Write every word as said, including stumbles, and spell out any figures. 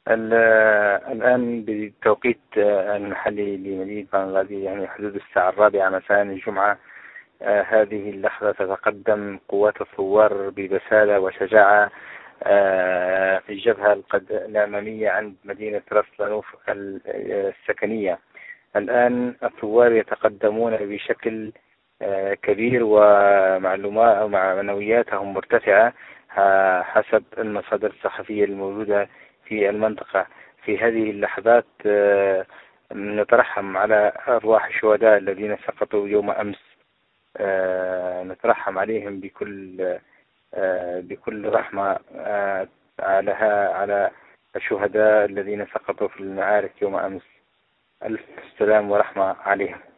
ال- الآن بتوقيت المحلي لمدينة بنغازي يعني حدود الساعة الرابعة مساء الجمعة. آه، هذه اللحظة تتقدم قوات الثوار ببسالة وشجاعة آه، في الجبهة القد- الأمامية عند مدينة راس لانوف ال- السكنية. الآن الثوار يتقدمون بشكل آه، كبير، ومعلومات أو معنوياتهم مرتفعة ح- حسب المصادر الصحفية الموجودة في المنطقة. في هذه اللحظات آه، نترحم على أرواح الشهداء الذين سقطوا يوم أمس. آه، نترحم عليهم بكل آه، بكل رحمة آه، على على الشهداء الذين سقطوا في المعارك يوم أمس. ألف سلام ورحمة عليهم.